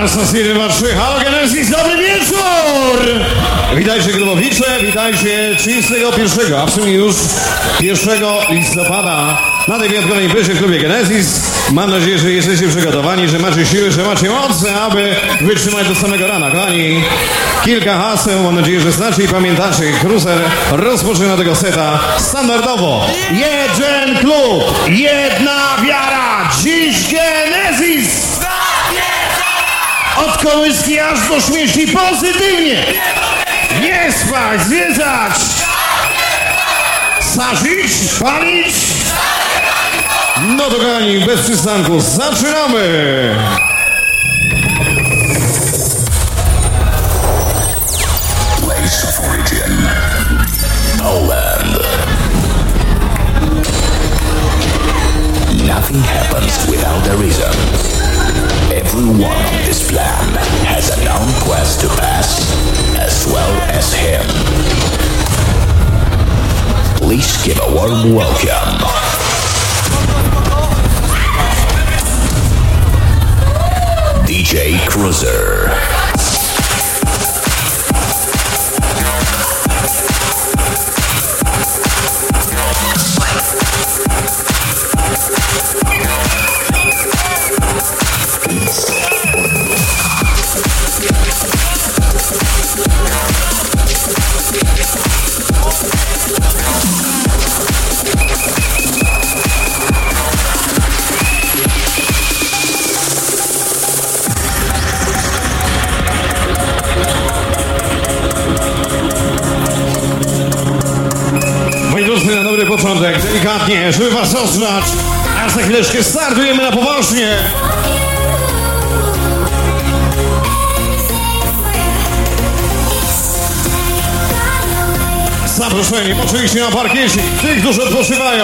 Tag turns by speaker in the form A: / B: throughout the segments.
A: Stacyjny 2-3, halo Genesis, dobry wieczór! Witajcie Grybowicze, witajcie 31, a w sumie już 1 listopada na tej wyjątkowej imprezie w klubie Genesis. Mam nadzieję, że jesteście przygotowani, że macie siły, że macie moce, aby wytrzymać do samego rana. Kochani, kilka haseł, mam nadzieję, że znacie i pamiętacie. Cruiser rozpoczyna tego seta standardowo. Jeden klub, jedna wiara, dziś Genesis! Od kołyski aż do śmieci pozytywnie! Nie spać, zwiedzać! Sarzyć, palić! No to kochani, bez przystanku, zaczynamy!
B: Place of origin, Poland. Nothing happens without a reason. Everyone on this plan has a known quest to pass, as well as him. Please give a warm welcome. DJ Cruiser.
A: Na dobry początek, delikatnie, żeby was rozgrzać, a za chwileczkę startujemy na poważnie. Zaproszeni oczywiście na parkiecie, tych, którzy odpoczywają.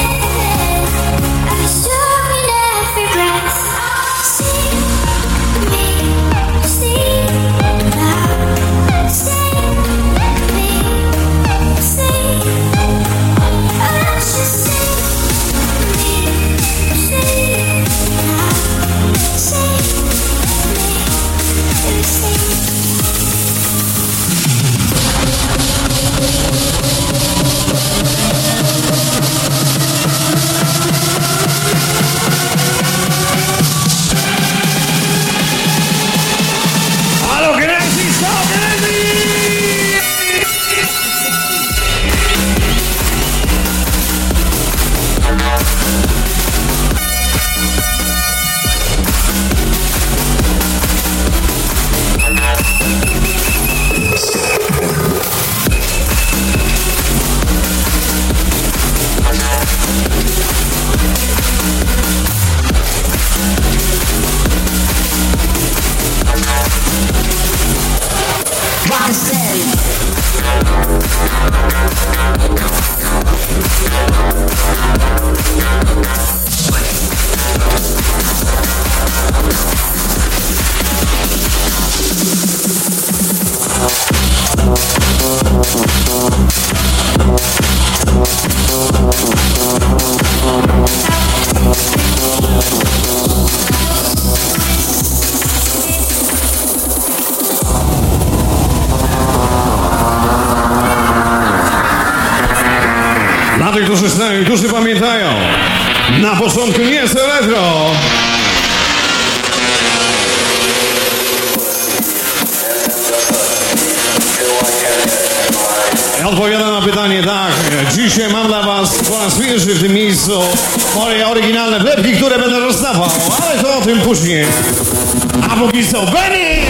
A: Dla tych, którzy znają i którzy pamiętają, na początku nie jest elektro. Ja odpowiadam na pytanie, tak, dzisiaj mam dla was po raz pierwszy w tym miejscu moje oryginalne wlepki, które będę rozdawał, ale to o tym później. A póki co, Benny!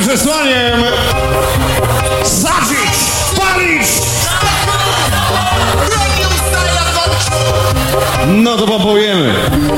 A: przesłaniem sadzić, palić. No to pompujemy.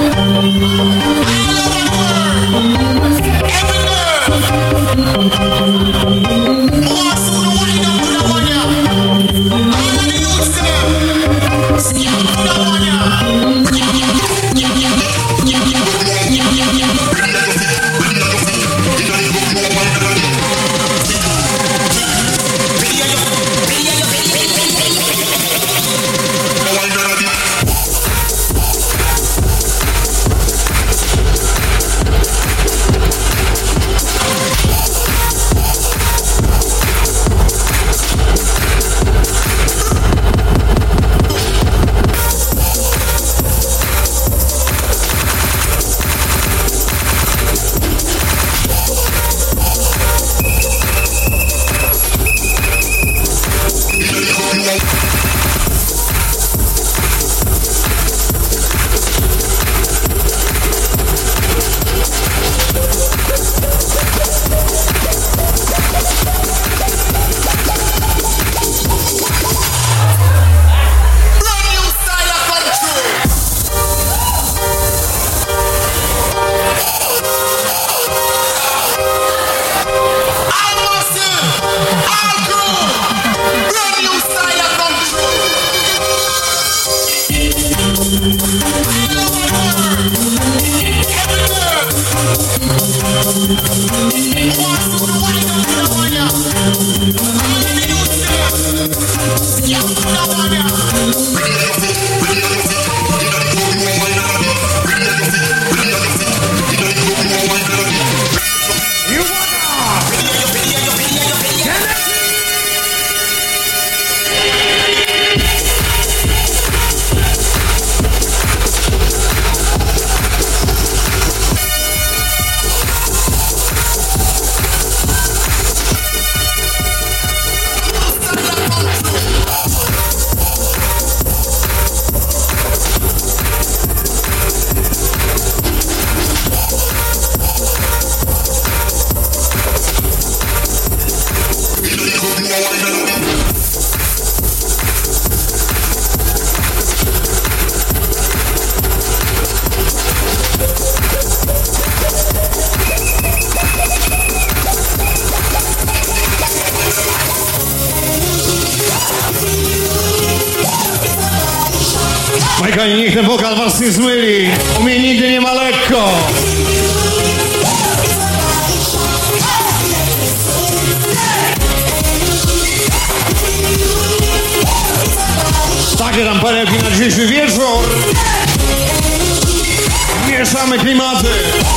A: Majkani, niech ten wokal was nie zmyli. U mnie nigdy nie ma lekko. Takie tam perełki na dzisiejszy wieczór. Mieszamy klimaty.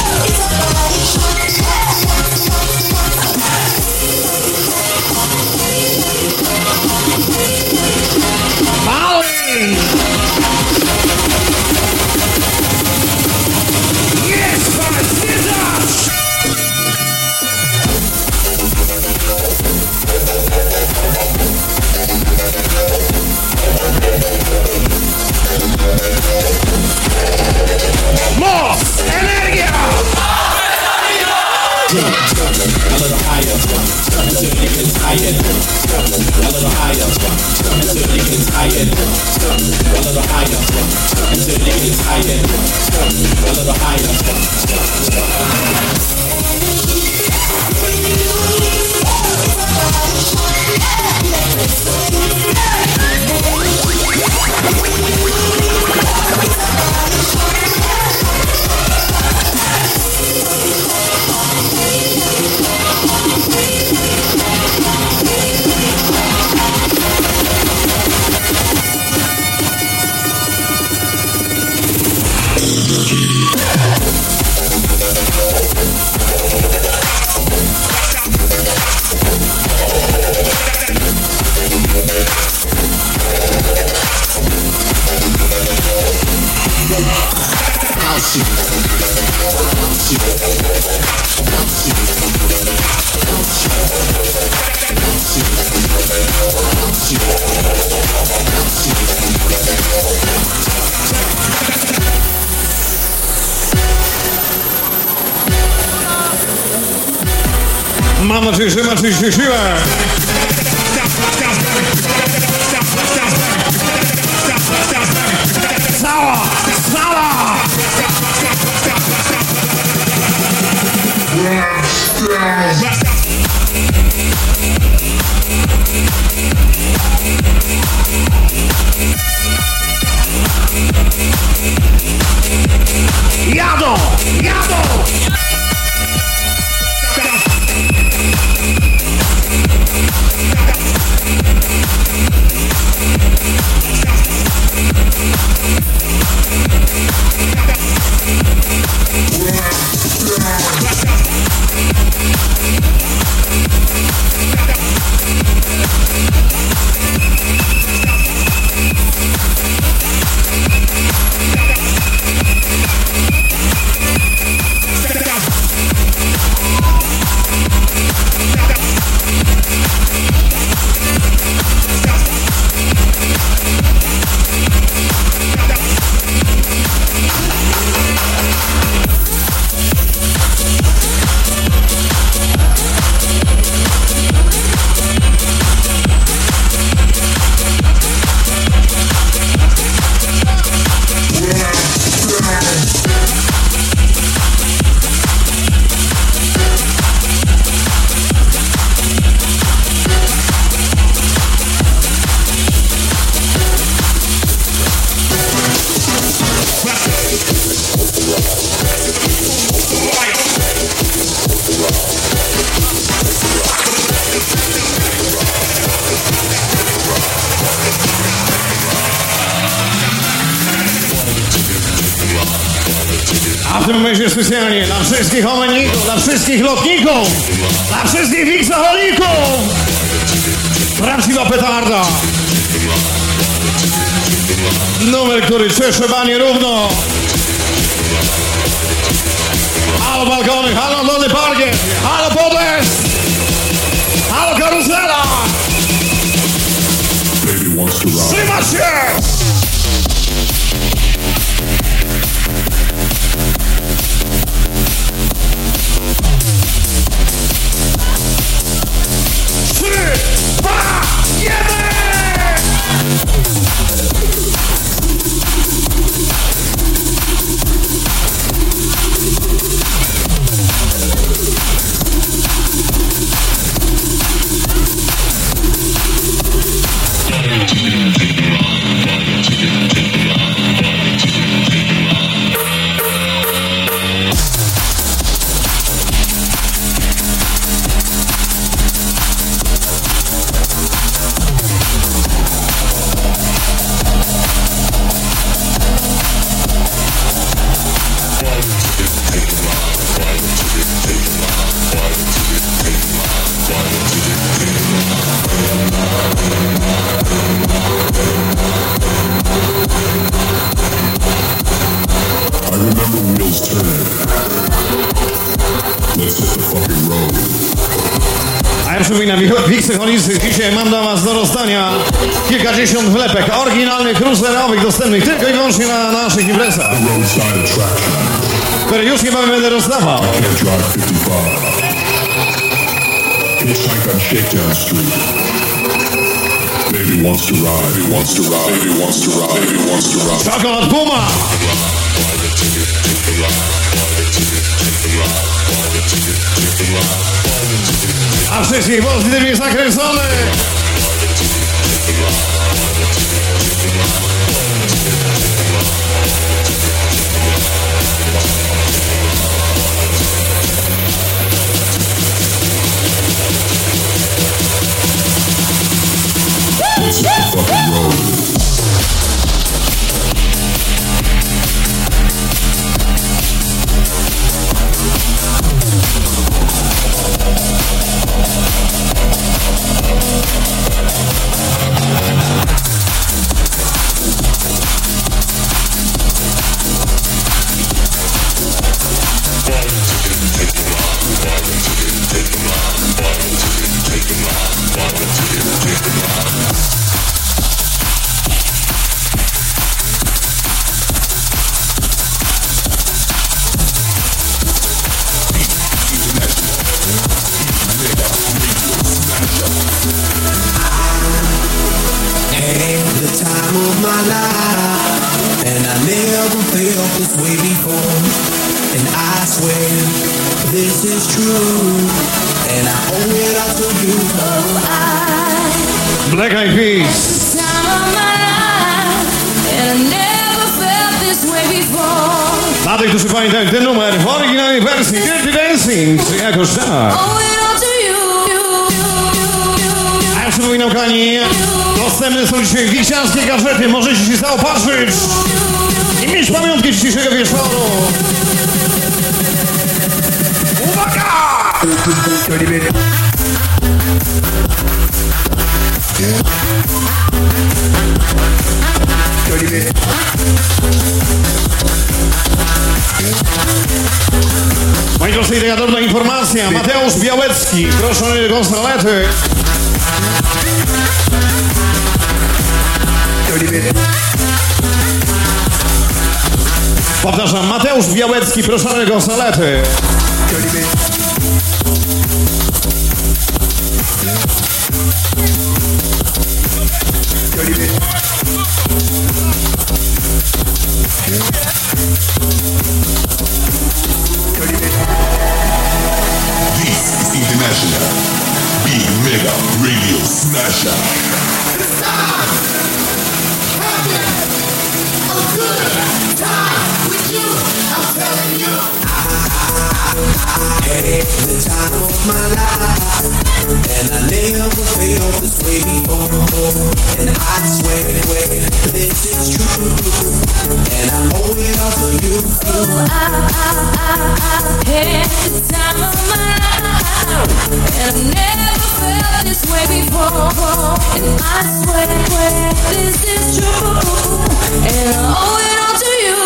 A: Moc! Energia! Mam nadzieję, że macie dzisiaj siłę. Cała! Jadą! A w tym momencie specjalnie dla wszystkich omeników, dla wszystkich lotników, dla wszystkich wiksaholików. Prawdziwa petarda. Numer, który cieszy banie równo. Halo balkony, halo dolny parkiet, halo podest, halo karuzela. Trzymać się! A ja przypominam, wiksaholicy, dzisiaj mam dla was do rozdania kilkadziesiąt wlepek oryginalnych, cruiserowych, dostępnych tylko i wyłącznie na naszych imprezach, które już niebawem będę rozdawał. Czekolad Puma! A wszystkich pozytywnie zakręcony!
C: my life, and I never felt this way before. And I swear this is true, and I owe it all to you.
A: Black Eyed Peas. Dla tych, którzy pamiętają ten numer w oryginalnej wersji Dirty Dancing, czy jakoś tak. A ja przypominam, kochani, dostępne są dzisiaj wisiarskie gadżety, możecie się zaopatrzyć i mieć pamiątki dzisiejszego wieczoru. Uwaga! Moi drodzy, taka drobna informacja. Mateusz Białecki, proszony do salety. Powtarzam, Mateusz Białecki, proszony do salety.
D: This is International Big Mega Radio Smasher.
C: A good time with you, I'm telling you. I had the time of my life, and I never felt this way before. And I swear this is true, and I owe it all to you.
E: I had the time of my life, and I never felt this way before. And I swear this is true, and I owe it all to you.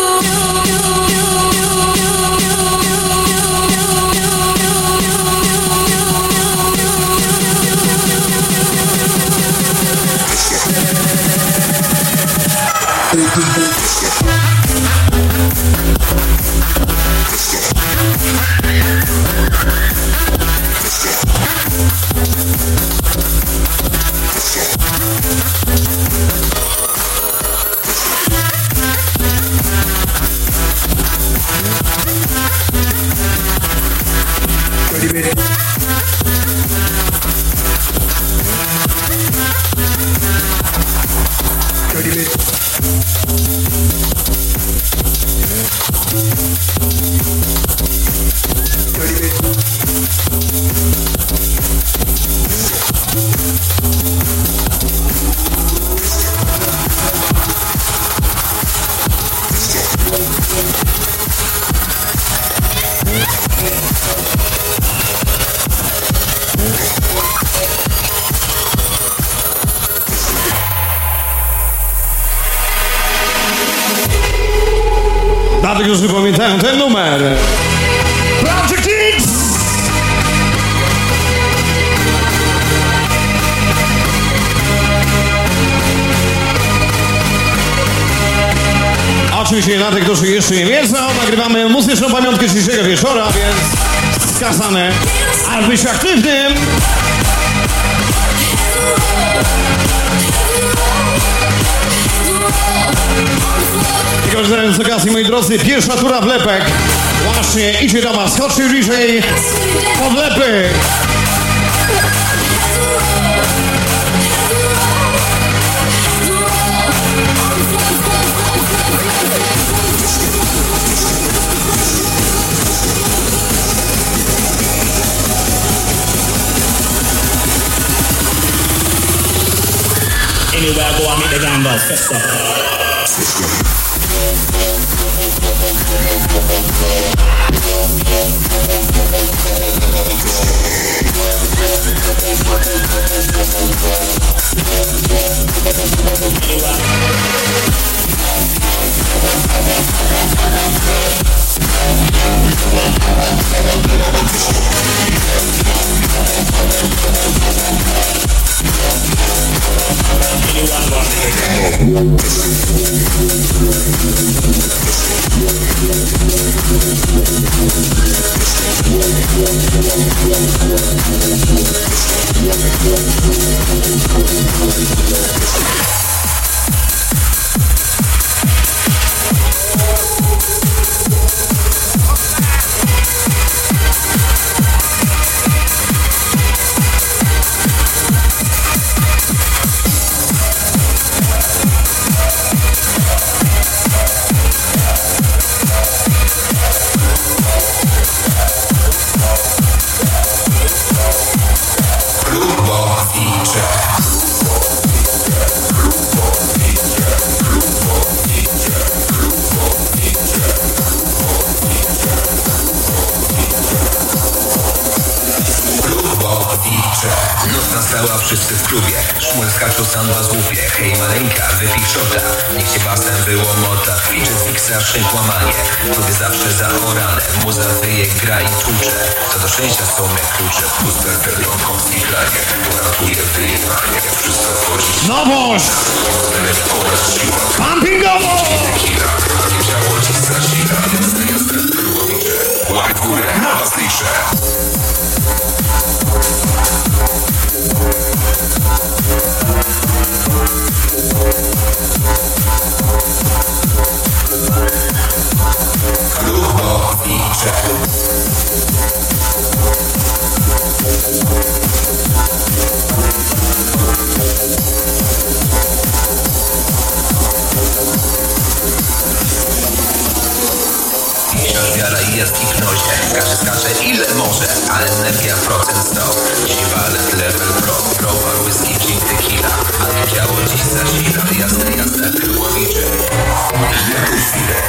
A: Dla tych, którzy pamiętają ten numer. Project X! Oczywiście dla tych, którzy jeszcze nie wiedzą, nagrywamy muzyczną pamiątkę dzisiejszego wieczora, więc wskazane, aby być aktywnym. I korzystając z okazji, moi drodzy, pierwsza tura wlepek właśnie idzie do was. Chodźcie bliżej po wlepy.
F: Anywhere I go, I meet the gambas. Festa.
G: Wszyscy w klubie, szmul skaczą, sandwa złupie. Hej maleńka, wypij szota, niech się basem wyłomota. Ćwiczy z X szynk łamanie, lubię zawsze zaorane. Muza wyje, gra i tłucze, co do szczęścia są me klucze. Puste pedrąkowski kranie, uratuje wyjebanie. Wszystko wchodzi
A: Nowość! Pumpingowo!
G: Ciało ci zasila, jazda, królowicze. Łap górę, najważniejsze. Wiara i jest i knozie. Każdy skacze ile może, ale energia procent 100. Dzisiaj balet, level pro, browar, whisky, gin, tequila. Ale ciało dziś zasila, jasne, kryłowicze. Jaką chwilę.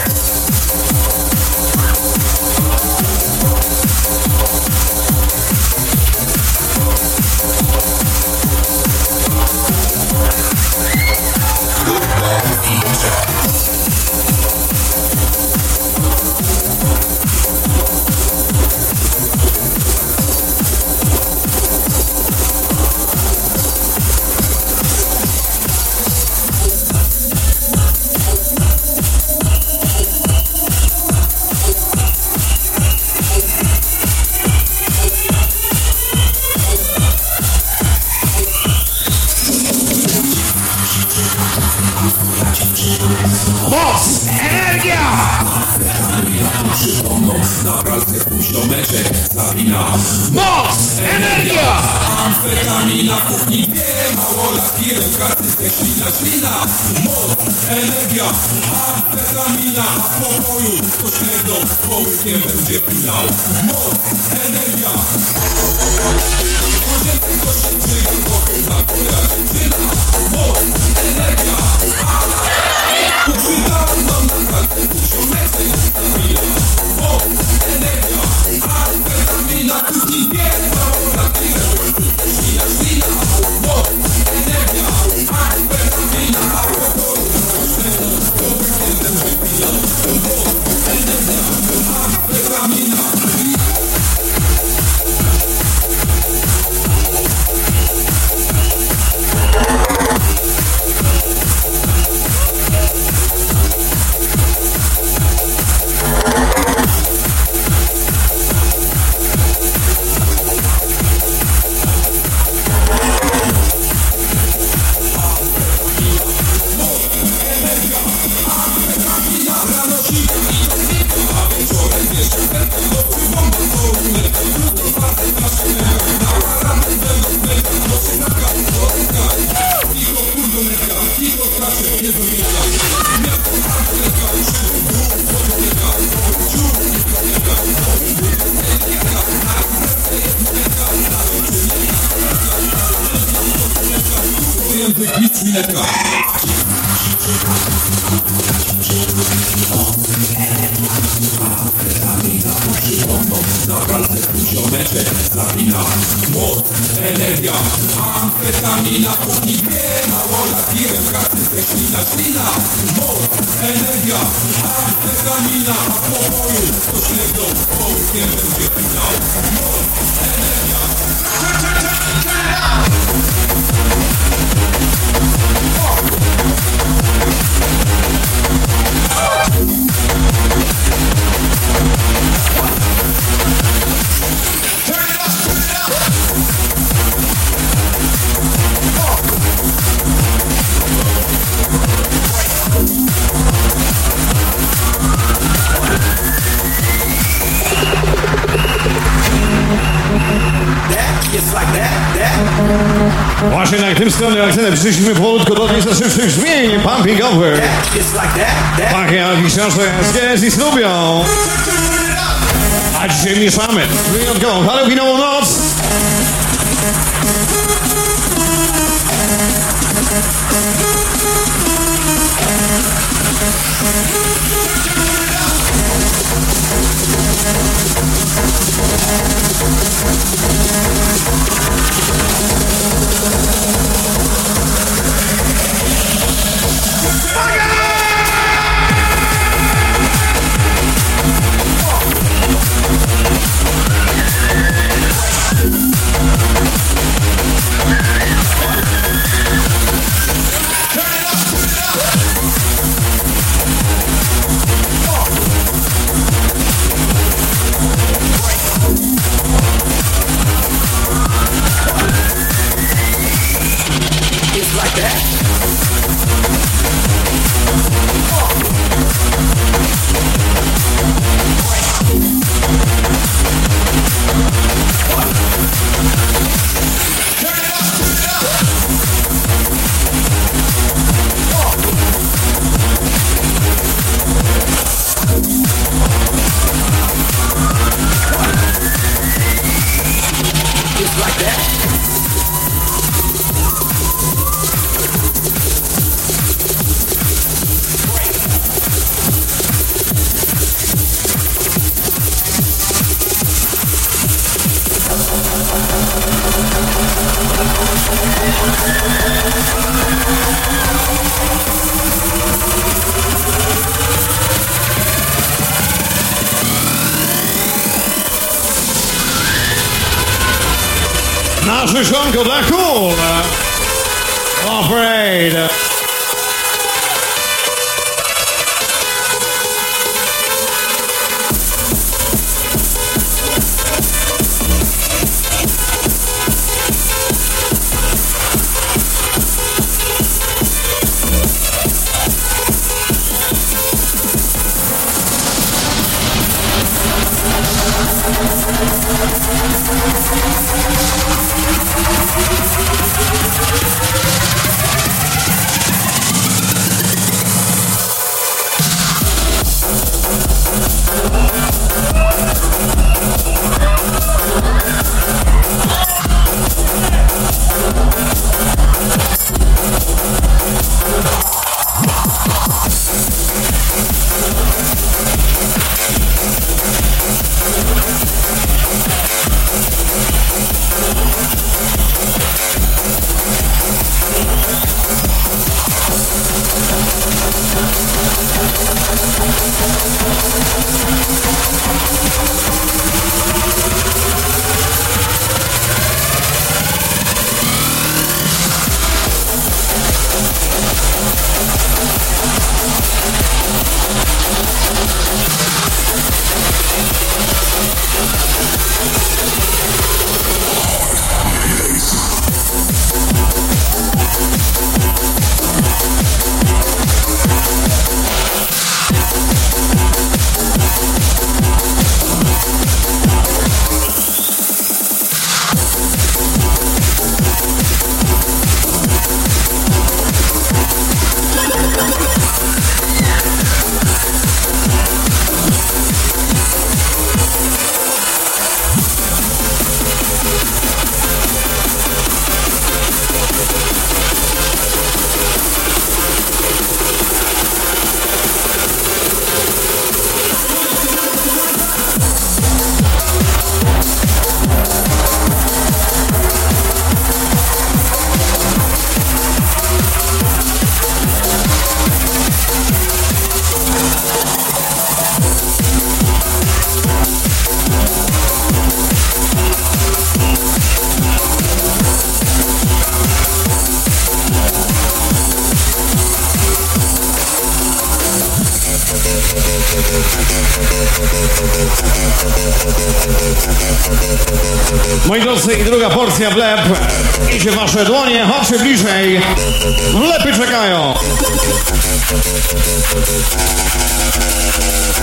A: Moc! Energia!
H: Naprawdę poziomeczek zabina.
A: Moc! Energia!
H: Amfetamina w kuchni wie, mało lakierem, kartystę ślina. Moc, energia, amfetamina, a w pokoju to średnią połyskiem będzie pinał. Moc, energia. Może tylko się czyga, bo chyba twoja dziewczyna. Moc, energia. Uchwytam nam na kartę poziomeczek zabina. Moc, energia, amfetamina w kuchni wie, mało lakierem, ślina. Moc, energia, amfetamina, a w pokoju to średnią połyskiem będzie pinał. Moc, energia, amfetamina. Język mistrz minetka. Naprawdę poziomeczek zabina. Moc, energia, amfetamina w kuchni wie, mało lakierem, kartystę ślina. Moc, energia, amfetamina, a w pokoju to średnią połyskiem będzie pinał. Moc, energia.
A: Właśnie na tym stronie akcentem przyszliśmy powolutku do niezaszybszych brzmień pumpingowych. Takie jak książki z Genesis lubią. A dzisiaj mieszamy wyjątkową halloweenową noc. Nasze szonko dla kul. Afraid. Moi drodzy, i druga porcja wlep idzie w wasze dłonie, chodźcie bliżej, wlepy czekają.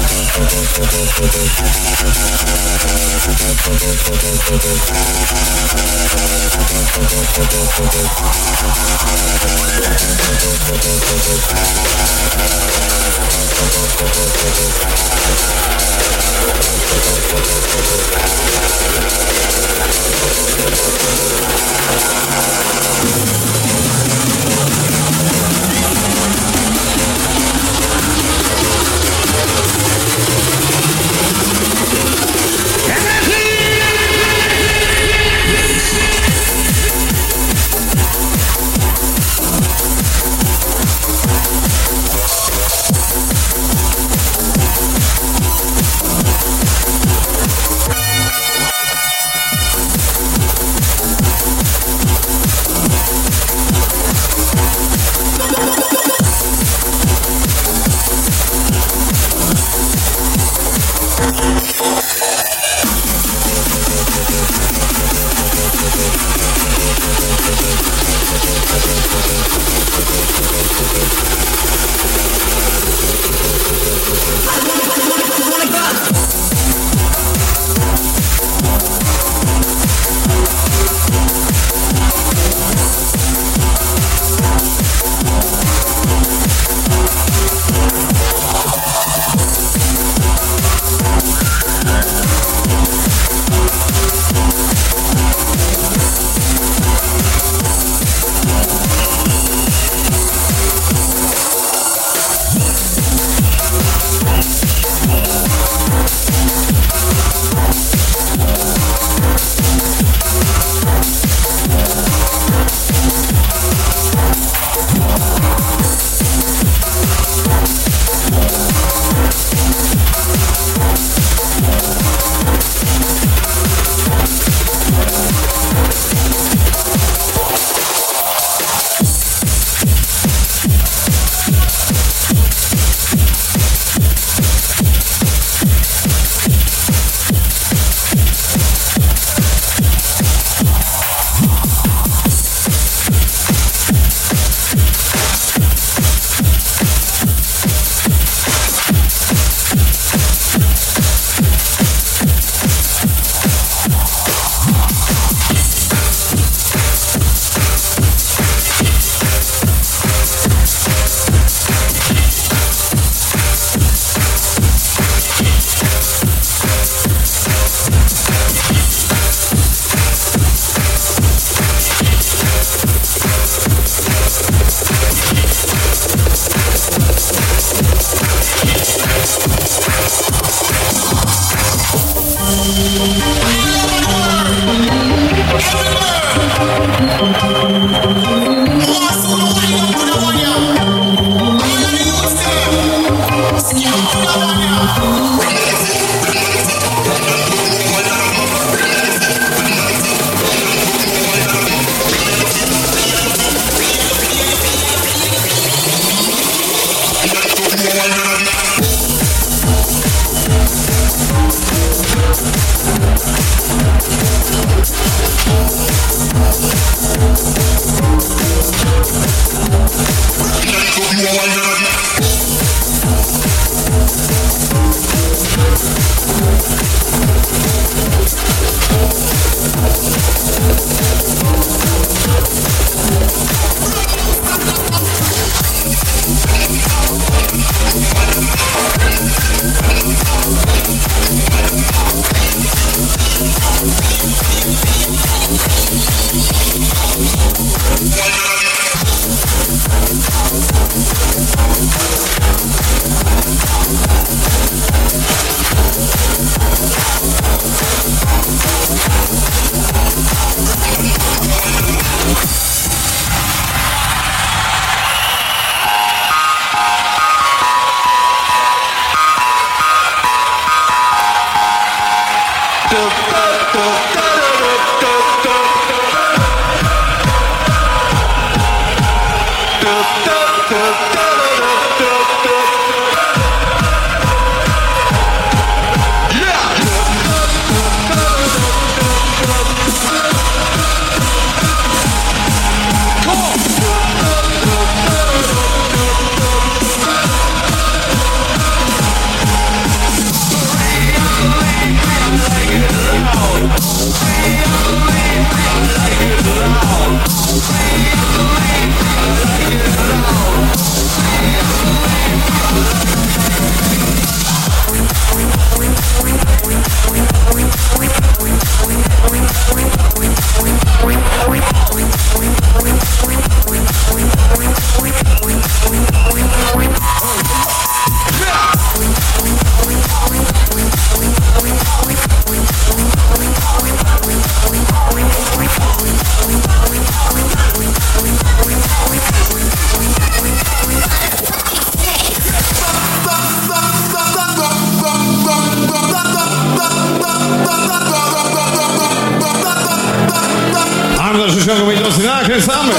A: dalszym ciągu, moi drodzy, nakręcamy.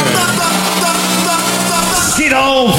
A: Skidow.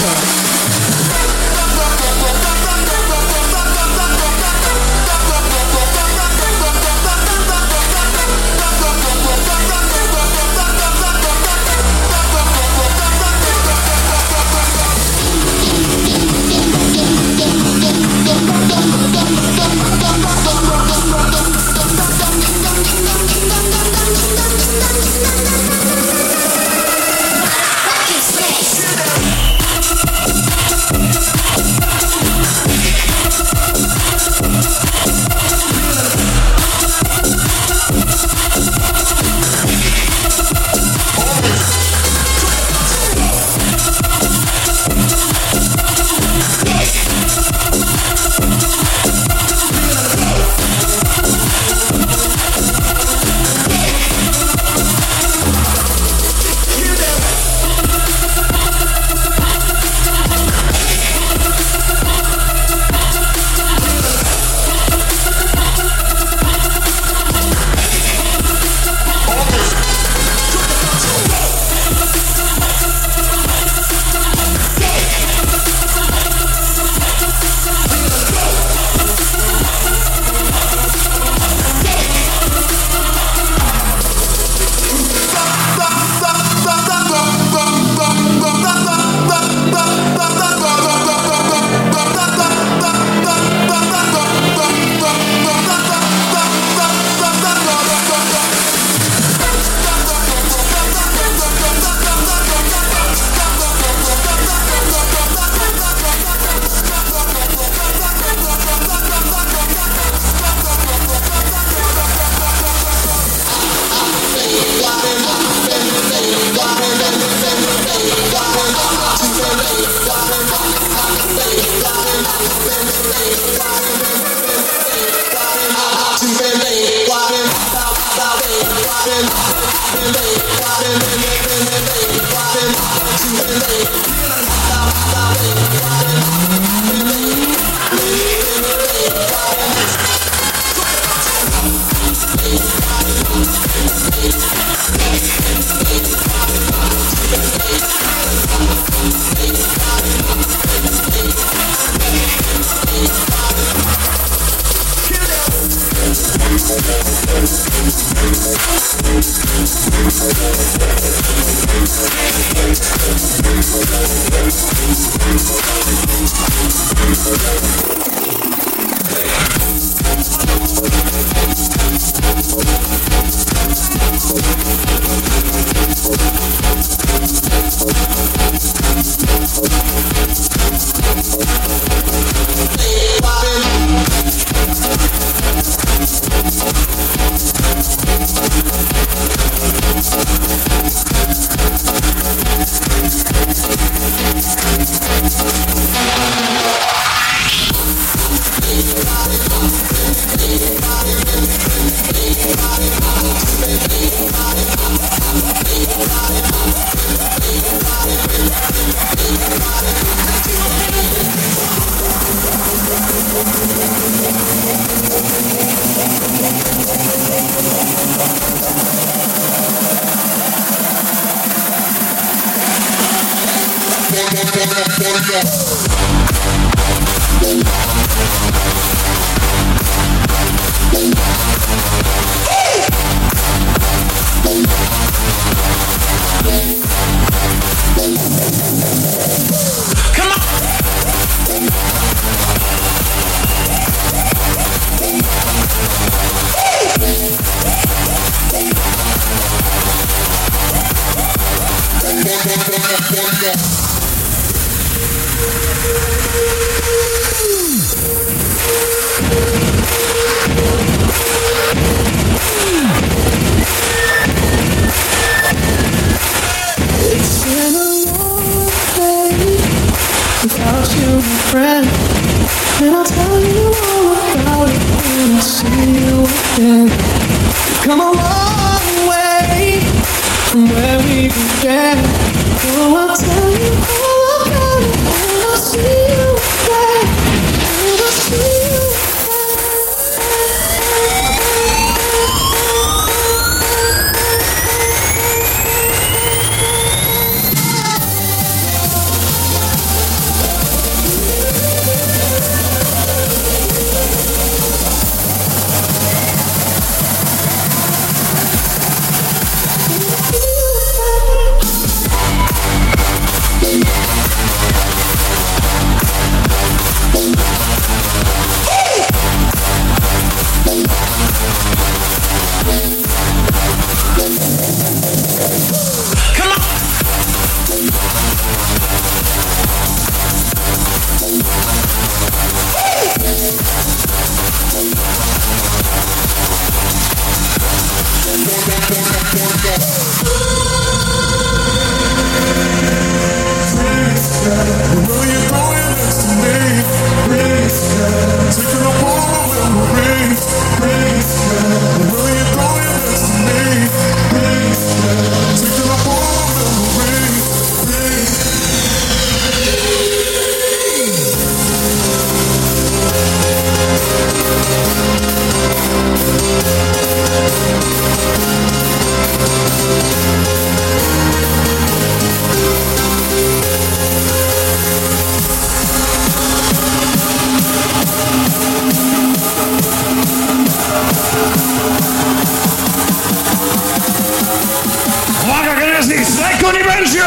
A: Uwaga, Genesis, lekko nie będzie!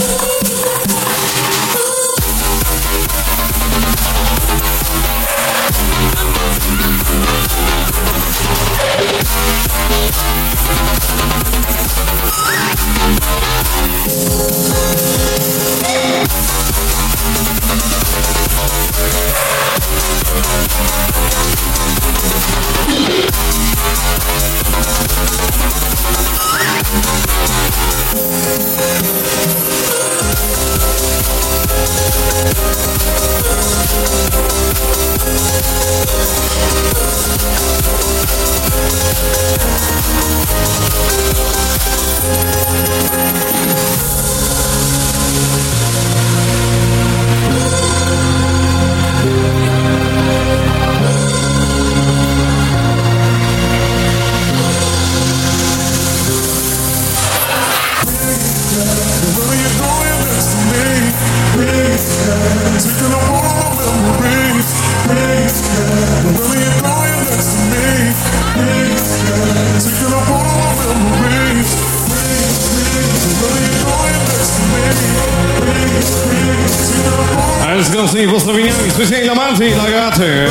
A: Ale z gorącymi pozdrowieniami specjalnie dla Marty i dla Agaty.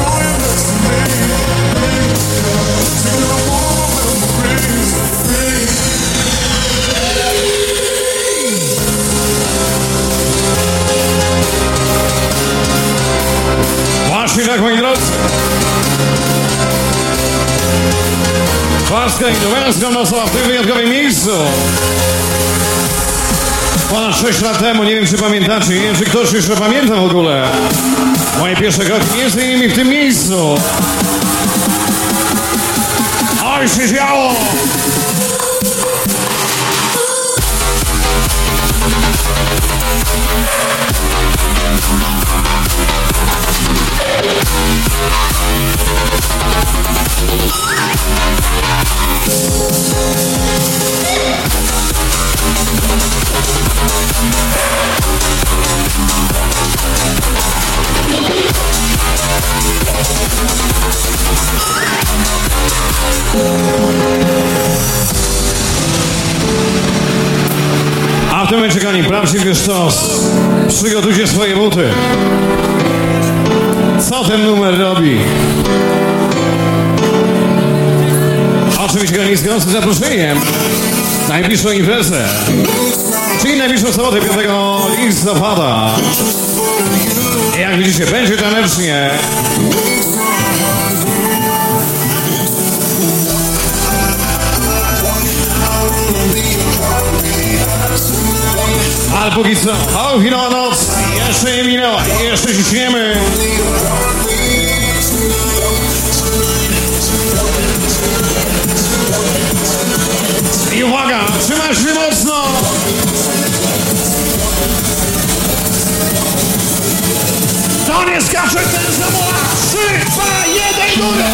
A: Właśnie tak, moi drodzy. Paska i Nowelska nosowa w tym wyjątkowym miejscu. Ponad 6 lat temu, nie wiem czy pamiętacie, nie wiem czy ktoś jeszcze pamięta w ogóle. Moje pierwsze kroki między innymi w tym miejscu. Oj, się działo! A w tym momencie, kochani, prawdziwy sztos. Przygotujcie swoje buty. Co ten numer robi? Oczywiście, kochani, z gorącym zaproszeniem na najbliższą imprezę, czyli najbliższą sobotę 5 listopada. Jak widzicie, będzie tanecznie. Ale póki co, minęła noc, jeszcze nie minęła, jeszcze ciśniemy. I uwaga, trzymasz się mocno. To nie skacze ten samolot. 3, 2, 1, górę.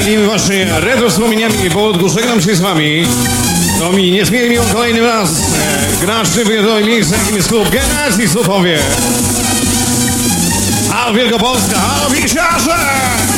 A: takimi właśnie retro wspomnieniami powolutku żegnam się z wami. To mi niezmiernie miło kolejny raz grać w tym wyjątkowym miejscu, jakim jest klub Genezji w Słupowie. Halo Wielkopolska, halo Wisiarze!